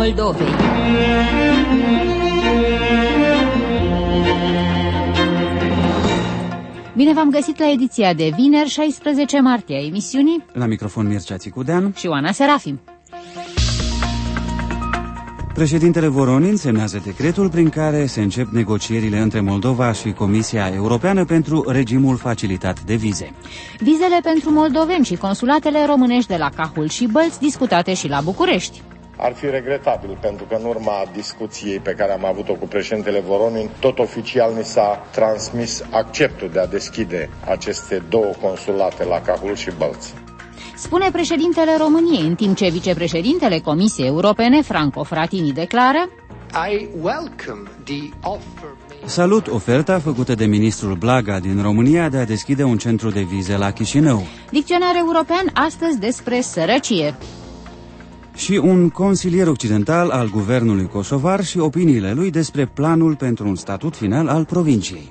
Moldovei. Bine v-am găsit la ediția de vineri, 16 martie a emisiunii. La microfon Mircea Țicudean și Oana Serafim. Președintele Voronin semnează decretul prin care se încep negocierile între Moldova și Comisia Europeană pentru regimul facilitat de vize. Vizele pentru moldoveni și consulatele românești de la Cahul și Bălți discutate și la București. Ar fi regretabil pentru că în urma discuției pe care am avut-o cu președintele Voronin, tot oficial ni s-a transmis acceptul de a deschide aceste două consulate la Cahul și Bălți. Spune președintele României, în timp ce vicepreședintele Comisiei Europene, Franco Frattini, declară: Salut oferta făcută de ministrul Blaga din România de a deschide un centru de vize la Chișinău. Dicționar european astăzi despre sărăcie. Și un consilier occidental al guvernului kosovar și opiniile lui despre planul pentru un statut final al provinciei.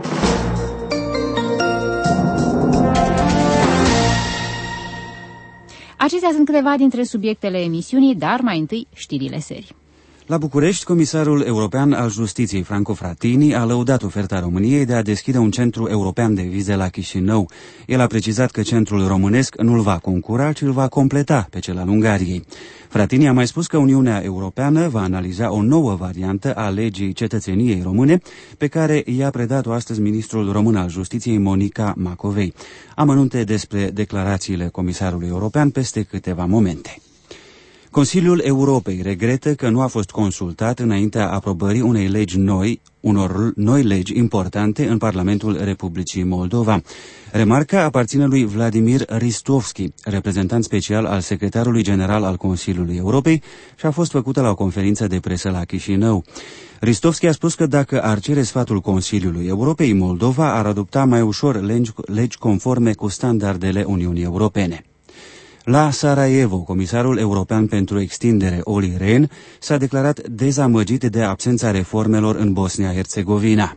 Acestea sunt câteva dintre subiectele emisiunii, dar mai întâi știrile serii. La București, comisarul european al justiției Franco Frattini a lăudat oferta României de a deschide un centru european de vize la Chișinău. El a precizat că centrul românesc nu-l va concura, ci îl va completa pe cel al Ungariei. Frattini a mai spus că Uniunea Europeană va analiza o nouă variantă a legii cetățeniei române, pe care i-a predat-o astăzi ministrul român al justiției Monica Macovei. Amănunte despre declarațiile comisarului european peste câteva momente. Consiliul Europei regretă că nu a fost consultat înaintea aprobării unor noi legi importante în Parlamentul Republicii Moldova. Remarca aparține lui Vladimir Ristovski, reprezentant special al secretarului general al Consiliului Europei, și a fost făcută la o conferință de presă la Chișinău. Ristovski a spus că dacă ar cere sfatul Consiliului Europei, Moldova ar adopta mai ușor legi conforme cu standardele Uniunii Europene. La Sarajevo, comisarul european pentru extindere Olli Rehn s-a declarat dezamăgit de absența reformelor în Bosnia-Herzegovina.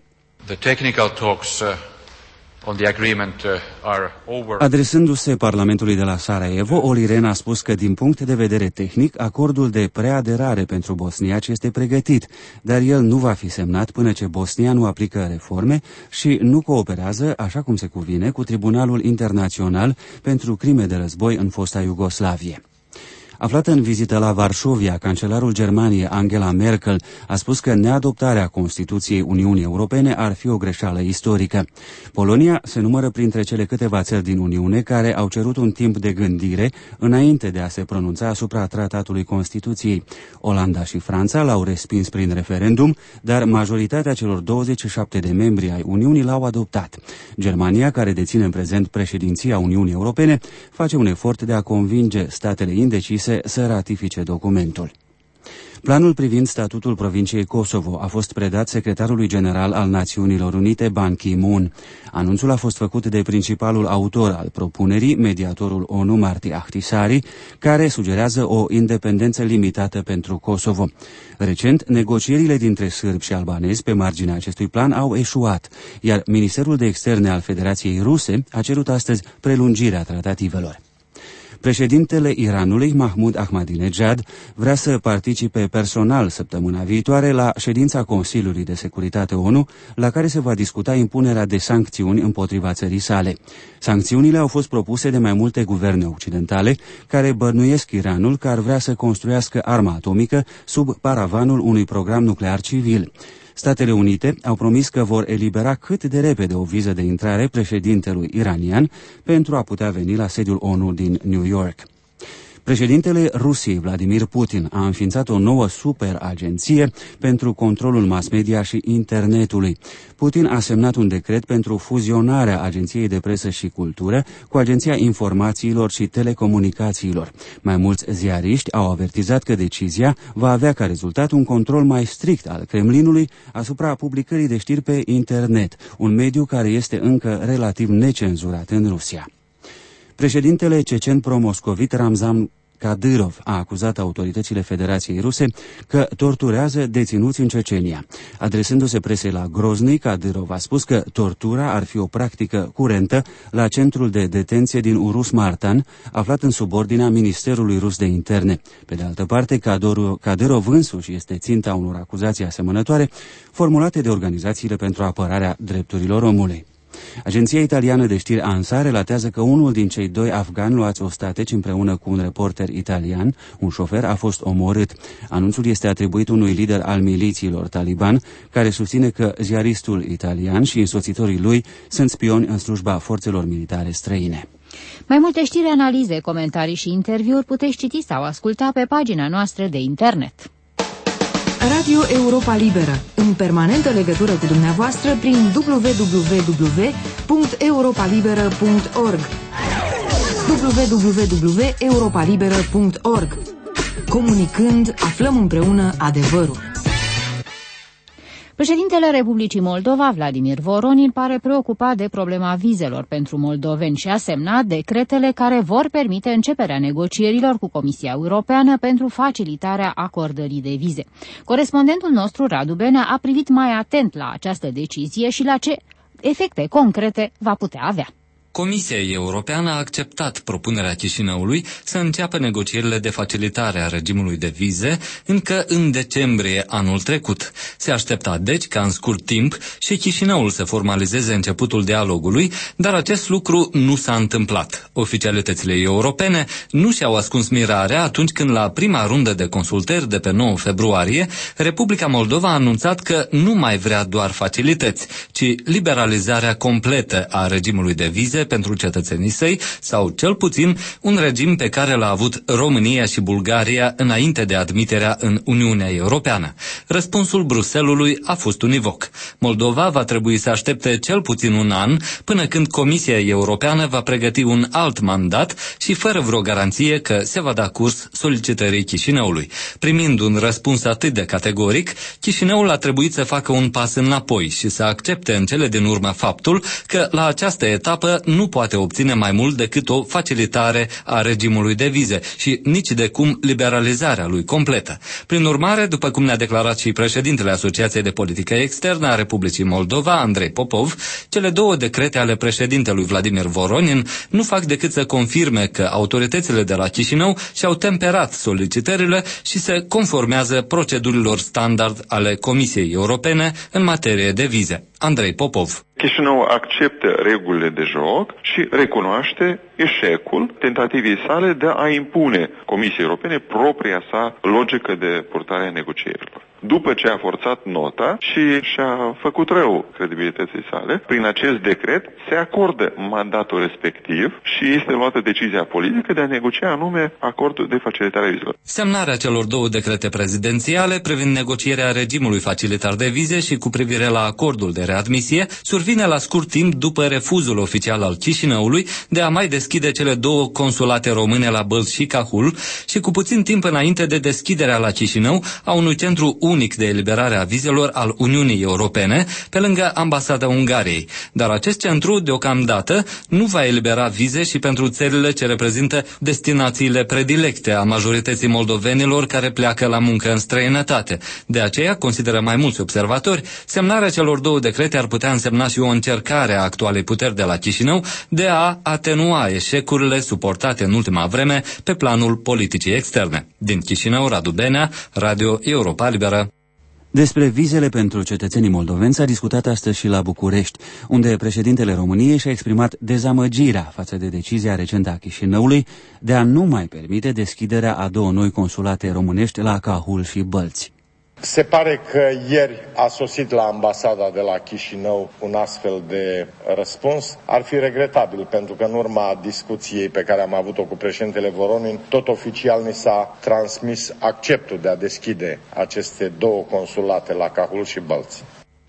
Adresându-se Parlamentului de la Sarajevo, Olli Rehn a spus că, din punct de vedere tehnic, acordul de preaderare pentru bosniaci este pregătit, dar el nu va fi semnat până ce Bosnia nu aplică reforme și nu cooperează, așa cum se cuvine, cu Tribunalul Internațional pentru crime de război în fosta Iugoslavie. Aflată în vizită la Varșovia, cancelarul Germaniei Angela Merkel a spus că neadoptarea Constituției Uniunii Europene ar fi o greșeală istorică. Polonia se numără printre cele câteva țări din Uniune care au cerut un timp de gândire înainte de a se pronunța asupra tratatului Constituției. Olanda și Franța l-au respins prin referendum, dar majoritatea celor 27 de membri ai Uniunii l-au adoptat. Germania, care deține în prezent președinția Uniunii Europene, face un efort de a convinge statele indecise să ratifice documentul. Planul privind statutul provinciei Kosovo a fost predat secretarului general al Națiunilor Unite, Ban Ki-moon. Anunțul a fost făcut de principalul autor al propunerii, mediatorul ONU, Martti Ahtisaari, care sugerează o independență limitată pentru Kosovo. Recent, negocierile dintre sârbi și albanezi pe marginea acestui plan au eșuat, iar Ministerul de Externe al Federației Ruse a cerut astăzi prelungirea tratativelor. Președintele Iranului, Mahmoud Ahmadinejad, vrea să participe personal săptămâna viitoare la ședința Consiliului de Securitate ONU, la care se va discuta impunerea de sancțiuni împotriva țării sale. Sancțiunile au fost propuse de mai multe guverne occidentale, care bănuiesc Iranul că ar vrea să construiască arma atomică sub paravanul unui program nuclear civil. Statele Unite au promis că vor elibera cât de repede o viză de intrare președintelui iranian pentru a putea veni la sediul ONU din New York. Președintele Rusiei, Vladimir Putin, a înființat o nouă superagenție pentru controlul mass media și internetului. Putin a semnat un decret pentru fuzionarea Agenției de Presă și Cultură cu Agenția Informațiilor și Telecomunicațiilor. Mai mulți ziariști au avertizat că decizia va avea ca rezultat un control mai strict al Kremlinului asupra publicării de știri pe internet, un mediu care este încă relativ necenzurat în Rusia. Președintele cecen pro-moscovit Ramzan Kadyrov a acuzat autoritățile Federației Ruse că torturează deținuți în Cecenia. Adresându-se presei la Grozny, Kadyrov a spus că tortura ar fi o practică curentă la centrul de detenție din Urus-Martan, aflat în subordinea Ministerului Rus de Interne. Pe de altă parte, Kadyrov însuși este ținta unor acuzații asemănătoare formulate de organizațiile pentru apărarea drepturilor omului. Agenția italiană de știri ANSA relatează că unul din cei 2 afgani luați ostateci împreună cu un reporter italian, un șofer, a fost omorât. Anunțul este atribuit unui lider al milițiilor taliban, care susține că ziaristul italian și însoțitorii lui sunt spioni în slujba forțelor militare străine. Mai multe știri, analize, comentarii și interviuri puteți citi sau asculta pe pagina noastră de internet. Radio Europa Liberă, în permanentă legătură cu dumneavoastră prin www.europalibera.org www.europalibera.org. Comunicând, aflăm împreună adevărul. Președintele Republicii Moldova, Vladimir Voronin, pare preocupat de problema vizelor pentru moldoveni și a semnat decretele care vor permite începerea negocierilor cu Comisia Europeană pentru facilitarea acordării de vize. Corespondentul nostru, Radu Benea, a privit mai atent la această decizie și la ce efecte concrete va putea avea. Comisia Europeană a acceptat propunerea Chișinăului să înceapă negocierile de facilitare a regimului de vize încă în decembrie anul trecut. Se aștepta deci ca în scurt timp și Chișinăul să formalizeze începutul dialogului, dar acest lucru nu s-a întâmplat. Oficialitățile europene nu și-au ascuns mirarea atunci când la prima rundă de consultări de pe 9 februarie, Republica Moldova a anunțat că nu mai vrea doar facilități, ci liberalizarea completă a regimului de vize pentru cetățenii săi, sau cel puțin un regim pe care l-a avut România și Bulgaria înainte de admiterea în Uniunea Europeană. Răspunsul Bruxellesului a fost univoc. Moldova va trebui să aștepte cel puțin un an până când Comisia Europeană va pregăti un alt mandat și fără vreo garanție că se va da curs solicitării Chișinăului. Primind un răspuns atât de categoric, Chișinăul a trebuit să facă un pas înapoi și să accepte în cele din urmă faptul că la această etapă nu poate obține mai mult decât o facilitare a regimului de vize și nici de cum liberalizarea lui completă. Prin urmare, după cum ne-a declarat și președintele Asociației de Politică Externă a Republicii Moldova, Andrei Popov, cele 2 decrete ale președintelui Vladimir Voronin nu fac decât să confirme că autoritățile de la Chișinău și-au temperat solicitările și se conformează procedurilor standard ale Comisiei Europene în materie de vize. Andrei Popov. Chișinău acceptă regulile de joc și recunoaște eșecul tentativei sale de a impune Comisiei Europene propria sa logică de purtare a negocierilor. După ce a forțat nota și și-a făcut rău credibilității sale, prin acest decret se acordă mandatul respectiv și este luată decizia politică de a negocia anume acordul de facilitare a vizelor. Semnarea celor 2 decrete prezidențiale privind negocierea regimului facilitar de vize și cu privire la acordul de readmisie survine la scurt timp după refuzul oficial al Chișinăului de a mai deschide cele 2 consulate române la Bălți și Cahul și cu puțin timp înainte de deschiderea la Chișinău a unui centru unic de eliberare a vizelor al Uniunii Europene, pe lângă ambasada Ungariei. Dar acest centru, deocamdată, nu va elibera vize și pentru țările ce reprezintă destinațiile predilecte a majorității moldovenilor care pleacă la muncă în străinătate. De aceea, consideră mai mulți observatori, semnarea celor 2 decrete ar putea însemna și o încercare a actualei puteri de la Chișinău de a atenua eșecurile suportate în ultima vreme pe planul politicii externe. Din Chișinău, Radu Benea, Radio Europa Liberă. Despre vizele pentru cetățenii moldoveni s-a discutat astăzi și la București, unde președintele României și-a exprimat dezamăgirea față de decizia recentă a Chișinăului de a nu mai permite deschiderea a 2 noi consulate românești la Cahul și Bălți. Se pare că ieri a sosit la ambasada de la Chișinău un astfel de răspuns. Ar fi regretabil, pentru că în urma discuției pe care am avut-o cu președintele Voronin, tot oficial ni s-a transmis acceptul de a deschide aceste 2 consulate la Cahul și Bălți.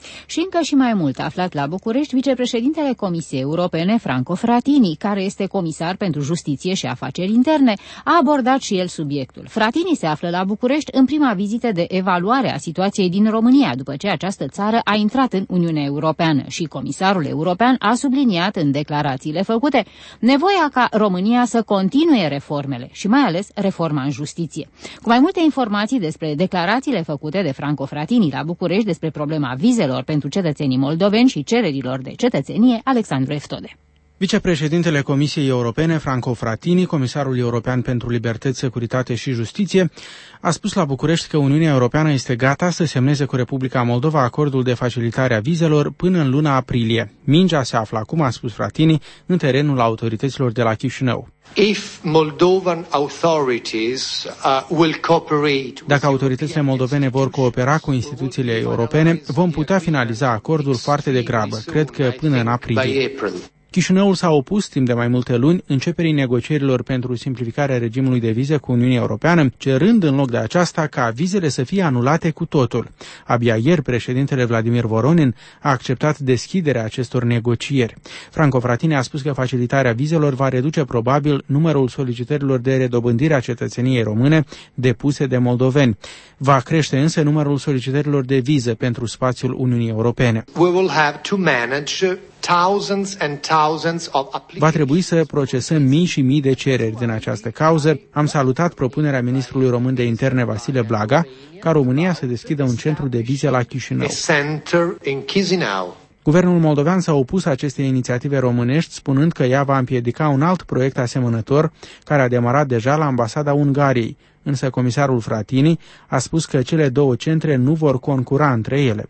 Și încă și mai mult aflat la București vicepreședintele Comisiei Europene, Franco Frattini, care este comisar pentru justiție și afaceri interne, a abordat și el subiectul. Frattini se află la București în prima vizită de evaluare a situației din România, după ce această țară a intrat în Uniunea Europeană și comisarul european a subliniat în declarațiile făcute nevoia ca România să continue reformele și mai ales reforma în justiție. Cu mai multe informații despre declarațiile făcute de Franco Frattini la București despre problema vizelor pentru cetățenii moldoveni și cererilor de cetățenie, Alexandru Eftode. Vicepreședintele Comisiei Europene, Franco Frattini, comisarul european pentru libertăți, securitate și justiție, a spus la București că Uniunea Europeană este gata să semneze cu Republica Moldova acordul de facilitare a vizelor până în luna aprilie. Mingea se află, cum a spus Frattini, în terenul autorităților de la Chișinău. Dacă autoritățile moldovene vor coopera cu instituțiile europene, vom putea finaliza acordul foarte degrabă, cred că până în aprilie. Chișinăul s-a opus timp de mai multe luni începerii negocierilor pentru simplificarea regimului de vize cu Uniunea Europeană, cerând în loc de aceasta ca vizele să fie anulate cu totul. Abia ieri, președintele Vladimir Voronin a acceptat deschiderea acestor negocieri. Franco Frattini a spus că facilitarea vizelor va reduce probabil numărul solicitărilor de redobândire a cetățeniei române depuse de moldoveni. Va crește însă numărul solicitărilor de viză pentru spațiul Uniunii Europene. Va trebui să procesăm mii și mii de cereri din această cauză. Am salutat propunerea ministrului român de interne Vasile Blaga ca România să deschidă un centru de vize la Chișinău. Guvernul moldovean s-a opus acestei inițiative românești, spunând că ea va împiedica un alt proiect asemănător care a demarat deja la ambasada Ungariei. Însă comisarul Frattini a spus că cele două centre nu vor concura între ele.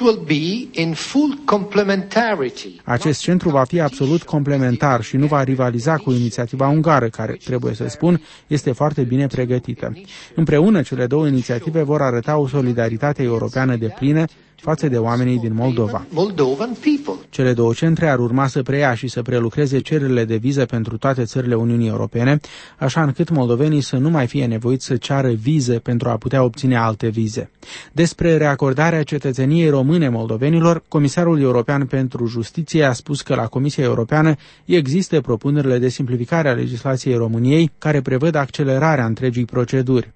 Acest centru va fi absolut complementar și nu va rivaliza cu inițiativa ungară, care, trebuie să spun, este foarte bine pregătită. Împreună, cele două inițiative vor arăta o solidaritate europeană deplină față de oamenii din Moldova. Cele două centre ar urma să preia și să prelucreze cererile de viză pentru toate țările Uniunii Europene, așa încât moldovenii să nu mai fie nevoiți să ceară vize pentru a putea obține alte vize. Despre reacordarea cetățeniei române moldovenilor, Comisarul European pentru Justiție a spus că la Comisia Europeană există propunerile de simplificare a legislației României care prevăd accelerarea întregii proceduri.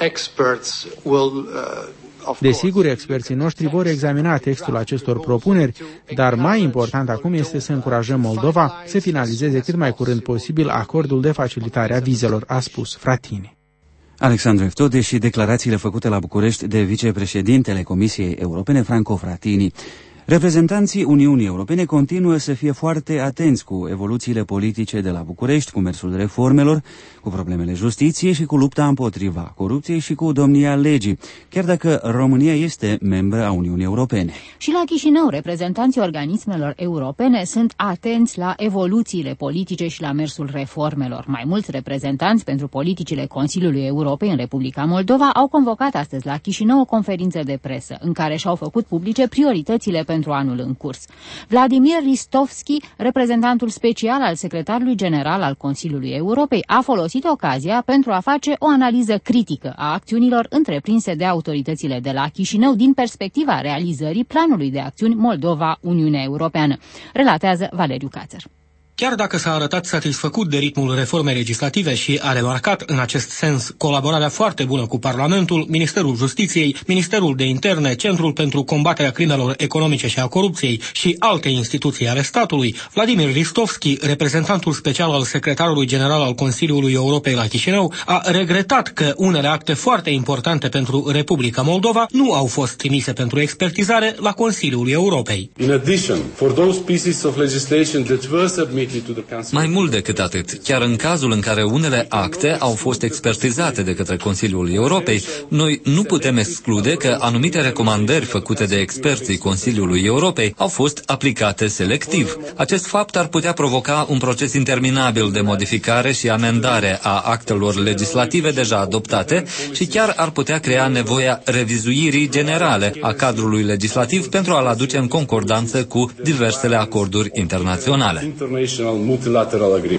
Desigur, experții noștri vor examina textul acestor propuneri, dar mai important acum este să încurajăm Moldova să finalizeze cât mai curând posibil acordul de facilitare a vizelor, a spus Frattini. Alexandru Eftode și declarațiile făcute la București de vicepreședintele Comisiei Europene, Franco Frattini. Reprezentanții Uniunii Europene continuă să fie foarte atenți cu evoluțiile politice de la București, cu mersul reformelor, cu problemele justiției și cu lupta împotriva corupției și cu domnia legii, chiar dacă România este membră a Uniunii Europene. Și la Chișinău, reprezentanții organismelor europene sunt atenți la evoluțiile politice și la mersul reformelor. Mai mulți reprezentanți pentru politicile Consiliului Europei în Republica Moldova au convocat astăzi la Chișinău o conferință de presă, în care și-au făcut publice prioritățile pentru anul în curs. Vladimir Ristovski, reprezentantul special al secretarului general al Consiliului Europei, a folosit ocazia pentru a face o analiză critică a acțiunilor întreprinse de autoritățile de la Chișinău din perspectiva realizării planului de acțiuni Moldova-Uniunea Europeană, relatează Valeriu Cațăr. Chiar dacă s-a arătat satisfăcut de ritmul reformei legislative și a remarcat în acest sens colaborarea foarte bună cu Parlamentul, Ministerul Justiției, Ministerul de Interne, Centrul pentru combaterea crimelor economice și a corupției și alte instituții ale statului, Vladimir Ristovski, reprezentantul special al secretarului general al Consiliului Europei la Chișinău, a regretat că unele acte foarte importante pentru Republica Moldova nu au fost trimise pentru expertizare la Consiliul Europei. In addition, for those pieces of legislation that were submitted. Mai mult decât atât, chiar în cazul în care unele acte au fost expertizate de către Consiliul Europei, noi nu putem exclude că anumite recomandări făcute de experții Consiliului Europei au fost aplicate selectiv. Acest fapt ar putea provoca un proces interminabil de modificare și amendare a actelor legislative deja adoptate și chiar ar putea crea nevoia revizuirii generale a cadrului legislativ pentru a-l aduce în concordanță cu diversele acorduri internaționale. Multilateral agreements.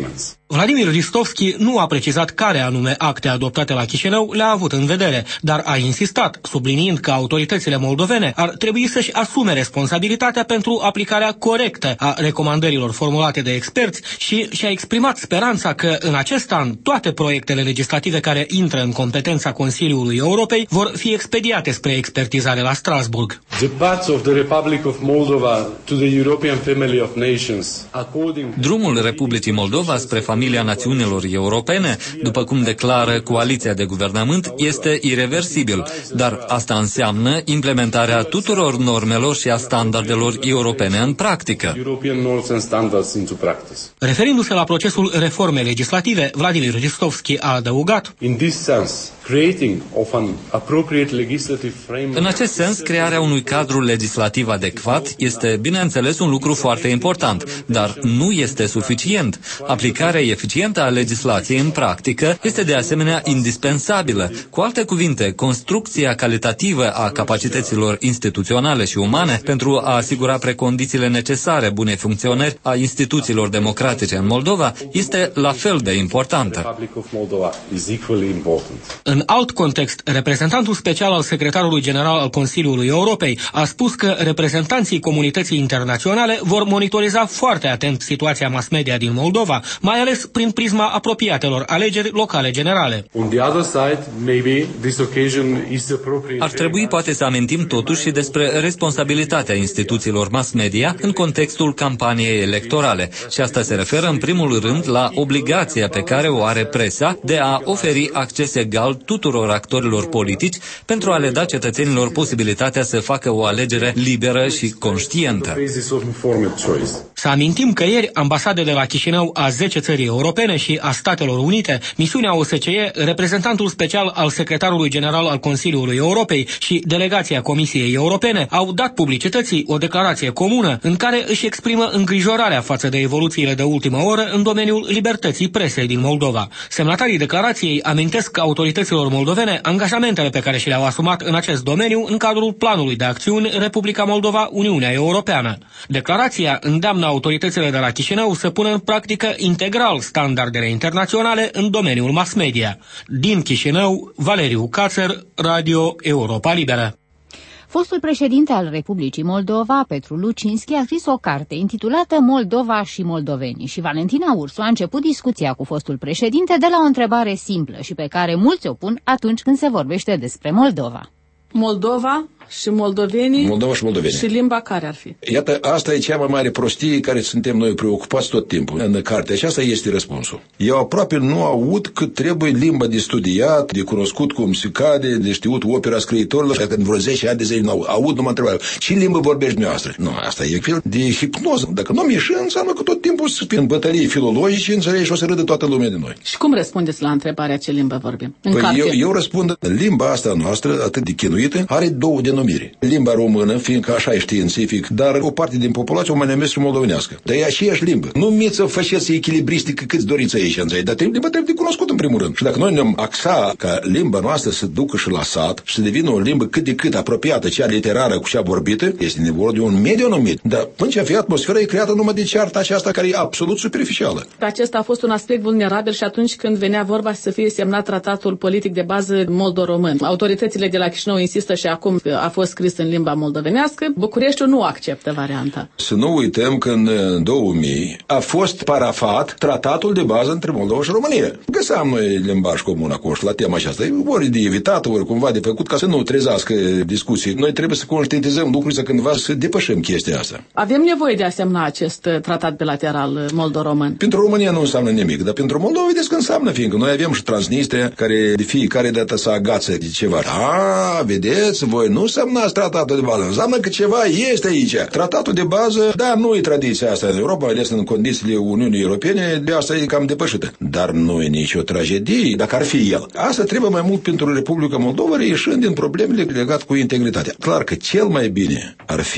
Vladimir Ristovski nu a precizat care anume acte adoptate la Chișinău le-a avut în vedere, dar a insistat, subliniind că autoritățile moldovene ar trebui să-și asume responsabilitatea pentru aplicarea corectă a recomandărilor formulate de experți și și-a exprimat speranța că în acest an toate proiectele legislative care intră în competența Consiliului Europei vor fi expediate spre expertizare la Strasbourg. Drumul Republicii Moldova spre familia națiunilor europene, după cum declară coaliția de guvernământ, este ireversibil, dar asta înseamnă implementarea tuturor normelor și a standardelor europene în practică. Referindu-se la procesul reformei legislative, Vladimir Ristovski a adăugat: În acest sens, crearea unui cadru legislativ adecvat este, bineînțeles, un lucru foarte important, dar nu este suficient. Aplicarea eficientă a legislației în practică este de asemenea indispensabilă. Cu alte cuvinte, construcția calitativă a capacităților instituționale și umane pentru a asigura precondițiile necesare bunei funcționări a instituțiilor democratice în Moldova este la fel de importantă. În alt context, reprezentantul special al secretarului general al Consiliului Europei a spus că reprezentanții comunității internaționale vor monitoriza foarte atent situația mass media din Moldova, mai ales prin prisma apropiatelor alegeri locale generale. Ar trebui poate să amintim totuși și despre responsabilitatea instituțiilor mass media în contextul campaniei electorale și asta se referă în primul rând la obligația pe care o are presa de a oferi acces egal tuturor actorilor politici pentru a le da cetățenilor posibilitatea să facă o alegere liberă și conștientă. Să amintim că ieri ambasadele la Chișinău a 10 țări europene și a Statelor Unite, misiunea OSCE, reprezentantul special al secretarului general al Consiliului Europei și delegația Comisiei Europene au dat publicității o declarație comună în care își exprimă îngrijorarea față de evoluțiile de ultimă oră în domeniul libertății presei din Moldova. Semnatarii declarației amintesc autorităților moldovene angajamentele pe care și le-au asumat în acest domeniu în cadrul planului de acțiuni Republica Moldova Uniunea Europeană. Declarația îndeamnă autoritățile de la Chișinău să pună în practică integral standardele internaționale în domeniul mass media. Din Chișinău, Valeriu Cațer, Radio Europa Liberă. Fostul președinte al Republicii Moldova, Petru Lucinski, a scris o carte intitulată Moldova și moldovenii și Valentina Ursu a început discuția cu fostul președinte de la o întrebare simplă și pe care mulți o pun atunci când se vorbește despre Moldova. Moldova și moldovenii. Moldova și moldovenii. Și limba care ar fi? Iată, asta e cea mai mare prostie care suntem noi preocupați tot timpul în carte și asta este răspunsul. Eu aproape nu aud cât trebuie limba de studiat, de cunoscut cum se cade, de știut opera scriitorilor și când vreo 10 ani de zile nu aud numai întrebarea. Ce limbă vorbești dumneavoastră? Nu, asta e fel de hipnoză. Dacă nu mi-e înseamnă că tot timpul să fie în bătălii filologice, înțelegi, și o să râdă toată lumea de noi. Și cum răspundeți la întrebarea ce limbă vorbim? Eu răspund, limba asta noastră, atât de chinuită, are două denumiri. Limba română, fiindcă așa e științific, dar o parte din populație o mai numesc și moldovenească. Dar e aceeași limbă. Nu mi să faceți echilibristică câți doriți aici, înțelegi, dar limba trebuie de cunoscut în primul rând. Și dacă noi ne-am axa ca limba noastră să ducă și la sat și să devină o limbă cât de cât apropiată, cea literară cu cea vorbită, este nevoie de un mediu anumit. Dar până ce a fi atmosfera e creată numai de cearta aceasta care e absolut superficială. Acesta a fost un aspect vulnerabil și atunci când venea vorba să fie semnat tratatul politic de bază moldo-român. Autoritățile de la Chișinău insistă și acum că a fost scris în limba moldovenească. Bucureștiul nu acceptă varianta. Să nu uităm că în 2000 a fost parafat tratatul de bază între Moldova și România. Găseam noi limbaj comun acolo și la tema aceasta. Ori de evitat, ori cumva de făcut ca să nu trezească discuții. Noi trebuie să conștientizăm lucrurile, să cândva să depășim chestia asta. Avem nevoie de a semna acest tratat bilateral moldo-român. Pentru România nu înseamnă nimic, dar pentru Moldova vedeți că înseamnă, fiindcă noi avem și Transnistria care de fiecare dată să agață de ceva. Vedeți, voi nu semnați tratatul de bază. Înseamnă că ceva este aici. Tratatul de bază, da, nu e tradiția asta în Europa, ales în condițiile Uniunii Europene, de asta e cam depășită. Dar nu e nicio tragedie, dacă ar fi el. Asta trebuie mai mult pentru Republica Moldova, ieșind din problemele legate cu integritatea. Clar că cel mai bine ar fi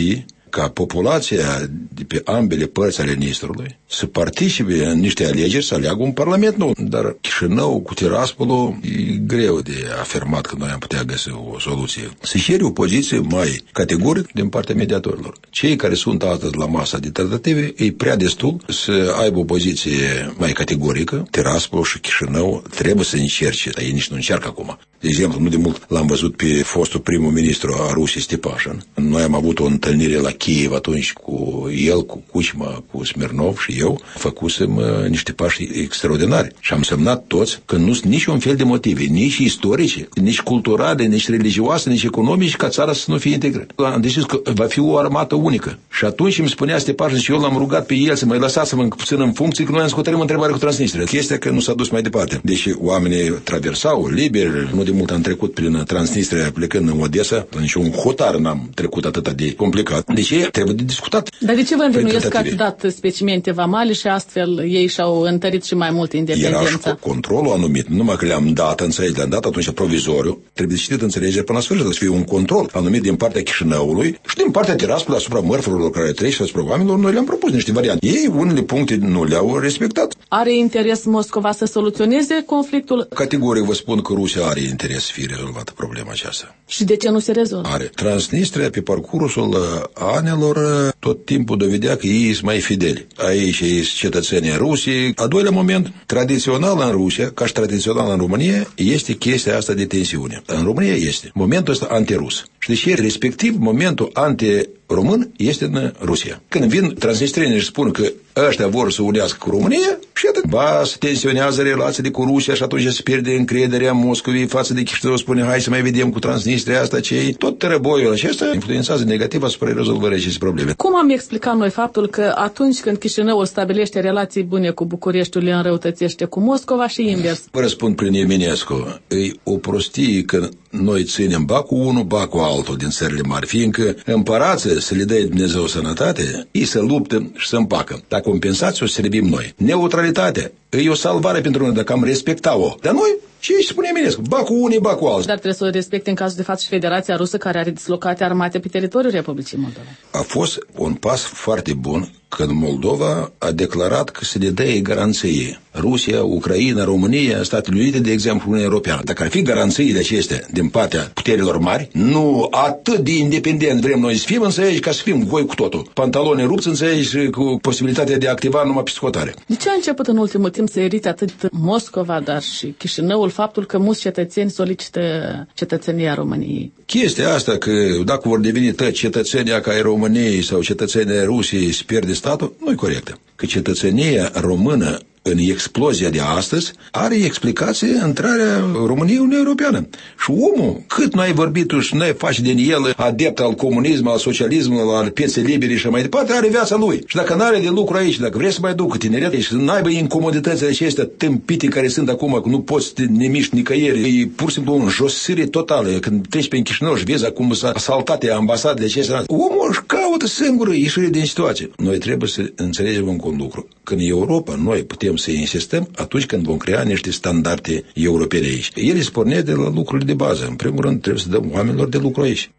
ca populația de pe ambele părți ale Nistrului să participe în niște alegeri, să aleagă un parlament nou. Dar Chișinău cu Tiraspolul e greu de afirmat că noi am putea găsi o soluție. Se cere o poziție mai categorică din partea mediatorilor. Cei care sunt astăzi la masa de tratative e prea destul să aibă o poziție mai categorică. Tiraspol și Chișinău trebuie să încerce, dar ei nici nu încearcă acum. De exemplu, nu de mult l-am văzut pe fostul primul ministru a Rusiei, Stepașin. Noi am avut o întâlnire la Kiev atunci cu el, cu Kuchma, cu Smirnov și eu. Făcusem niște pași extraordinari și am semnat toți că nu sunt niciun fel de motive, nici istorice, nici culturale, nici religioase, nici economice, ca țara să nu fie integrată. Am decis că va fi o armată unică. Și atunci îmi spunea Stepașin și eu l-am rugat pe el să mă lăsați-mă puțin în funcție, că noi am scotărim întrebare cu Transnistria. Chestia că nu s-a dus mai departe. Deși oamenii traversau liber, nu de mult am trecut prin Transnistria plecând în Odessa, nici un hotar n-am trecut atât de complicat. Deci trebuie de discutat. Dar de ce vă învinuiesc că ați dat specimente vamale și astfel ei și-au întărit și mai mult independența? Era și controlul anumit, numai că le-am dat, le-am dat atunci provizoriu, trebuie citit înțelegere până la sfârșit, să fie un control anumit din partea Chișinăului și din partea Tiraspolului asupra mărfurilor care trec și asupra oamenilor, noi le-am propus niște variante. Ei, unele puncte nu le-au respectat. Are interes Moscova să soluționeze conflictul? Categoric vă spun că Rusia are interes să fie rezolvată problema aceasta. Și de ce nu se rezolvă? Are. Transnistria, pe parcursul anilor, tot timpul dovedea că ei sunt mai fideli. Aici e cetățenii Rusiei. A doilea moment, tradițional în Rusia, ca și tradițional în România, este chestia asta de tensiune. În România este momentul ăsta antirus. Și deci, respectiv, momentul anti-român este în Rusia. Când vin transnistrienii și spun că ăștia vor să unească cu România, și atât. Ba, se tensionează relațiile cu Rusia și atunci se pierde încrederea Moscovei față de Chișinău, spune, hai să mai vedem cu Transnistria asta ce tot războiul acesta influențează negativ asupra rezolvării acestei probleme. Cum am explicat noi faptul că atunci când Chișinăul stabilește relații bune cu Bucureștiul, le înrăutățește cu Moscova și invers? Vă răspund prin Eminescu, e o prostie că noi ținem ba cu unul, ba cu altul din țările mari, fiindcă împărații să le dă Dumnezeu sănătate, ei să luptă și să împacă. Dar compensați o să servim noi. Neutralitatea e o salvare pentru noi dacă am respecta-o. Dar noi, ce își spune Eminescu? Ba cu unii, ba cu alții. Dar trebuie să o respecte în cazul de față și Federația Rusă, care are dislocate armate pe teritoriul Republicii Moldova. A fost un pas foarte bun când Moldova a declarat că se le dă garanție. Rusia, Ucraina, România, Statele Unite, de exemplu, Uniunea Europeană. Dacă ar fi garanțiile acestea din partea puterilor mari, nu atât de independent vrem noi să fim, însă aici ca să fim voi cu totul. Pantaloni rupți, însă aici cu posibilitatea de a activa numai psihotare. De ce a început în ultimul timp să irite atât Moscova, dar și Chișinăul, faptul că mulți cetățeni solicită cetățenia României? Chestia asta că dacă vor deveni tăi cetățenia ca ai României sau cetățenia Rusiei se pierde statul, nu e corectă. Că cetățenia română în explozia de astăzi are explicație intrarea României în Uniunea Europeană. Și omul, cât nu ai vorbit tu și nu ai face din el adept al comunismului, al socialismului, al pieței libere și mai departe, are viața lui. Și dacă nu are de lucru aici, dacă vrei să mai ducă tineret și să nu aibă incomoditățile acestea tâmpite care sunt acum, că nu poți să te nemiști nicăieri, e pur și simplu o înjosire totală. Când treci pe Chișinău și vezi acum s-a asaltate ambasadele acestea, omul își caută singură ieșire din situație. Noi trebuie să înțelegem un lucru. Că în Europa noi putem să insistăm atunci când vom crea niște standarde europene aici. Ele se pornesc de la lucrurile de bază. În primul rând trebuie să dăm oamenilor de lucru aici.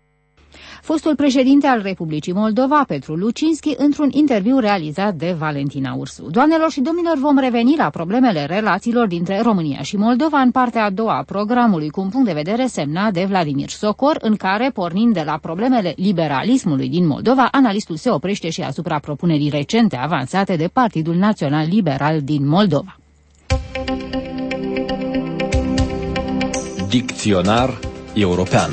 Fostul președinte al Republicii Moldova, Petru Lucinski, într-un interviu realizat de Valentina Ursu. Doamnelor și domnilor, vom reveni la problemele relațiilor dintre România și Moldova în partea a doua a programului, cu un punct de vedere semnat de Vladimir Socor, în care, pornind de la problemele liberalismului din Moldova, analistul se oprește și asupra propunerii recente avansate de Partidul Național Liberal din Moldova. Dicționar european.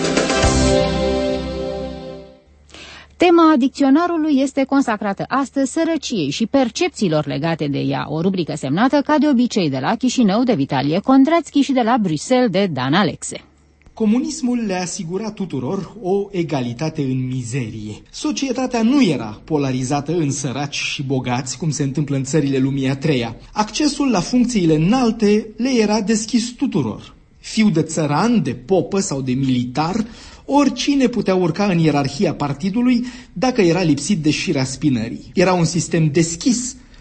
Tema dicționarului este consacrată astăzi sărăciei și percepțiilor legate de ea, o rubrică semnată ca de obicei de la Chișinău de Vitalie Condrețchi și de la Bruxelles de Dan Alexe. Comunismul le asigura tuturor o egalitate în mizerie. Societatea nu era polarizată în săraci și bogați, cum se întâmplă în țările lumii a treia. Accesul la funcțiile înalte le era deschis tuturor. Fiu de țăran, de popă sau de militar, oricine putea urca în ierarhia partidului dacă era lipsit de șirea spinării. Era un sistem deschis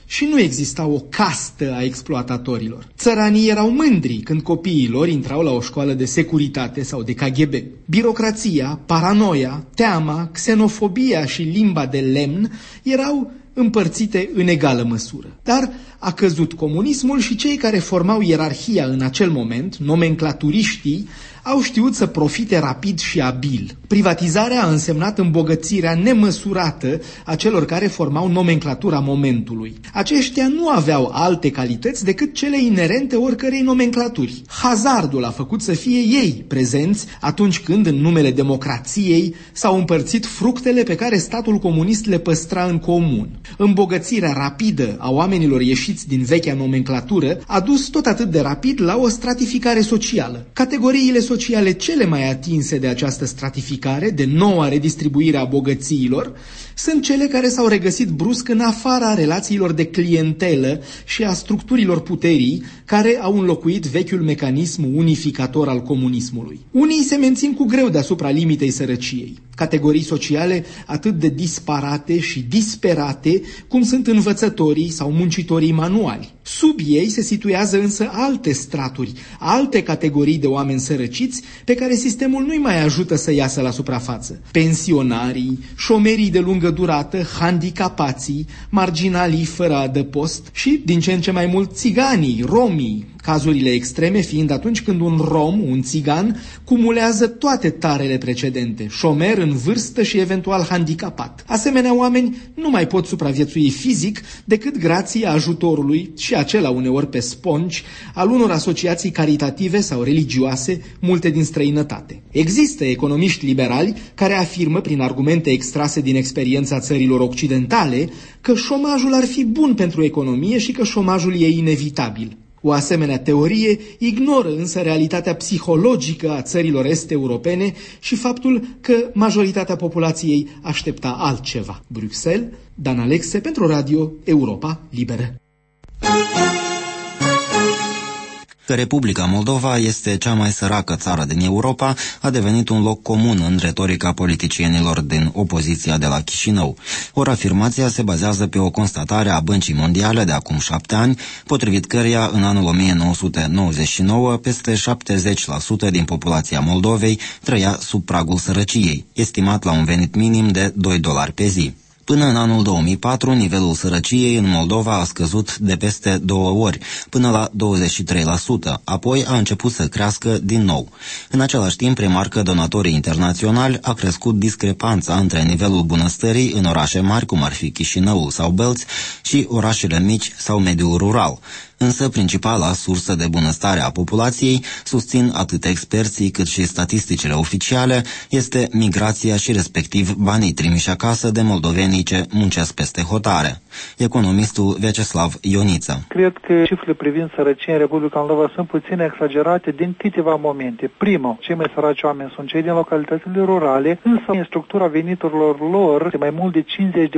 și nu exista o castă a exploatatorilor. Țăranii erau mândri când copiii lor intrau la o școală de securitate sau de KGB. Birocrația, paranoia, teama, xenofobia și limba de lemn erau împărțite în egală măsură. Dar a căzut comunismul și cei care formau ierarhia în acel moment, nomenclaturiștii, au știut să profite rapid și abil. Privatizarea a însemnat îmbogățirea nemăsurată a celor care formau nomenclatura momentului. Aceștia nu aveau alte calități decât cele inerente oricărei nomenclaturi. Hazardul a făcut să fie ei prezenți atunci când, în numele democrației, s-au împărțit fructele pe care statul comunist le păstra în comun. Îmbogățirea rapidă a oamenilor ieșiți din vechea nomenclatură a dus tot atât de rapid la o stratificare socială. Categoriile sociale cele mai atinse de această stratificare, de noua redistribuire a bogățiilor, sunt cele care s-au regăsit brusc în afara relațiilor de clientelă și a structurilor puterii care au înlocuit vechiul mecanism unificator al comunismului. Unii se mențin cu greu deasupra limitei sărăciei. Categorii sociale atât de disparate și disperate cum sunt învățătorii sau muncitorii manuali. Sub ei se situează însă alte straturi, alte categorii de oameni sărăciți pe care sistemul nu-i mai ajută să iasă la suprafață. Pensionarii, șomerii de lungă durată, handicapații, marginalii fără adăpost și, din ce în ce mai mult, țiganii, romii, cazurile extreme fiind atunci când un rom, un țigan, cumulează toate tarele precedente, șomer în vârstă și eventual handicapat. Asemenea oameni nu mai pot supraviețui fizic decât grație ajutorului, și acela uneori pe spongi, al unor asociații caritative sau religioase, multe din străinătate. Există economiști liberali care afirmă, prin argumente extrase din experiența țărilor occidentale, că șomajul ar fi bun pentru economie și că șomajul e inevitabil. O asemenea teorie ignoră însă realitatea psihologică a țărilor est-europene și faptul că majoritatea populației aștepta altceva. Bruxelles, Dan Alexe pentru Radio Europa Liberă. Că Republica Moldova este cea mai săracă țară din Europa a devenit un loc comun în retorica politicienilor din opoziția de la Chișinău. Ori afirmația se bazează pe o constatare a Băncii Mondiale de acum 7 ani, potrivit căreia în anul 1999 peste 70% din populația Moldovei trăia sub pragul sărăciei, estimat la un venit minim de $2 pe zi. Până în anul 2004, nivelul sărăciei în Moldova a scăzut de peste 2 ori, până la 23%, apoi a început să crească din nou. În același timp, remarcă donatorii internaționali, a crescut discrepanța între nivelul bunăstării în orașe mari, cum ar fi Chișinăul sau Bălți, și orașele mici sau mediul rural. Însă principala sursă de bunăstare a populației, susțin atât experții cât și statisticile oficiale, este migrația și respectiv banii trimiși acasă de moldovenii ce muncesc peste hotare. Economistul Vyacheslav Ioniță. Cred că cifrele privind sărăcia în Republica Moldova sunt puțin exagerate din câteva momente. Primul, cei mai săraci oameni sunt cei din localitățile rurale, însă în structura veniturilor lor, de mai mult de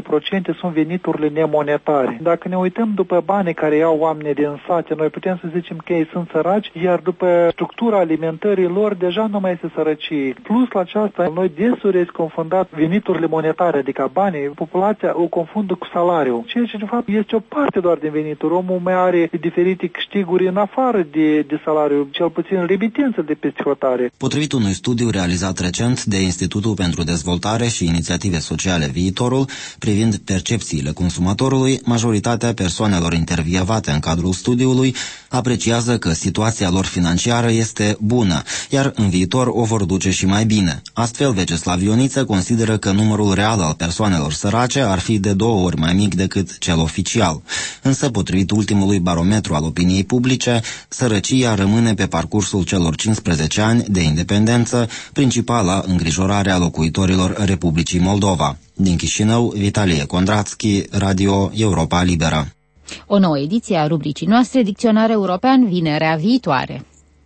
50% sunt veniturile nemonetare. Dacă ne uităm după banii care iau oamenii din sate, noi putem să zicem că ei sunt săraci, iar după structura alimentării lor deja nu mai este sărăcie. Plus la aceasta, noi desuri este confundat veniturile monetare, adică banii, populația o confundă cu salariul. Ceea ce de fapt este o parte doar din venituri. Omul mai are diferite câștiguri în afară de salariu, cel puțin remitență de peste hotare. Potrivit unui studiu realizat recent de Institutul pentru Dezvoltare și Inițiative Sociale Viitorul, privind percepțiile consumatorului, majoritatea persoanelor intervievate în cadrul studiului apreciază că situația lor financiară este bună, iar în viitor o vor duce și mai bine. Astfel, Vyacheslav Ioniță consideră că numărul real al persoanelor sărace ar fi de 2 ori mai mic decât cel oficial. Însă, potrivit ultimului barometru al opiniei publice, sărăcia rămâne pe parcursul celor 15 ani de independență principala îngrijorare a locuitorilor Republicii Moldova. Din Chișinău, Vitalie Kondrațchi, Radio Europa Liberă. O nouă ediție a rubricii noastre Dicționar European vinerea viitoare.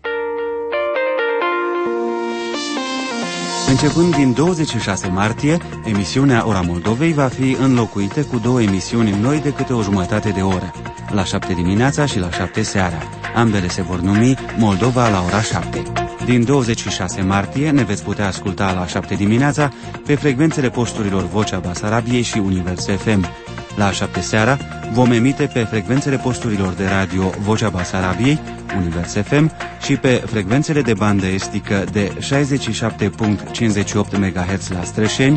Începând din 26 martie, emisiunea Ora Moldovei va fi înlocuită cu 2 emisiuni noi de câte o jumătate de oră, la 7 dimineața și la 7 seara. Ambele se vor numi Moldova la ora 7. Din 26 martie ne veți putea asculta la 7 dimineața pe frecvențele posturilor Vocea Basarabiei și Univers FM. La 7 seara vom emite pe frecvențele posturilor de radio Vocea Basarabiei, Univers FM și pe frecvențele de bandă estică de 67.58 MHz la Strășeni,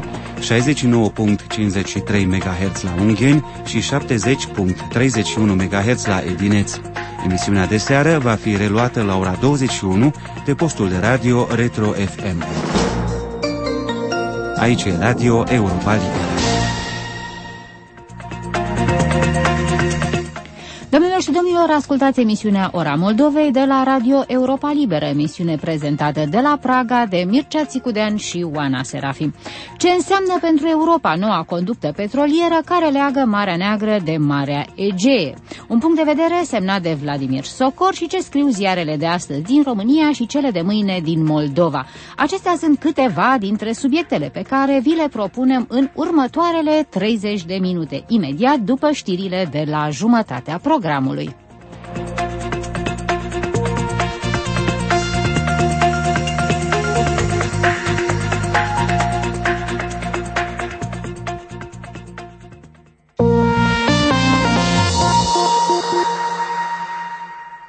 69.53 MHz la Ungheni și 70.31 MHz la Edineț. Emisiunea de seară va fi reluată la ora 21 de postul de radio Retro FM. Aici e Radio Europa Liberă. Domnilor și domnilor, ascultați emisiunea Ora Moldovei de la Radio Europa Liberă, emisiune prezentată de la Praga de Mircea Țicudean și Oana Serafim. Ce înseamnă pentru Europa noua conductă petrolieră care leagă Marea Neagră de Marea Egee? Un punct de vedere semnat de Vladimir Socor și ce scriu ziarele de astăzi din România și cele de mâine din Moldova. Acestea sunt câteva dintre subiectele pe care vi le propunem în următoarele 30 de minute, imediat după știrile de la jumătatea programului.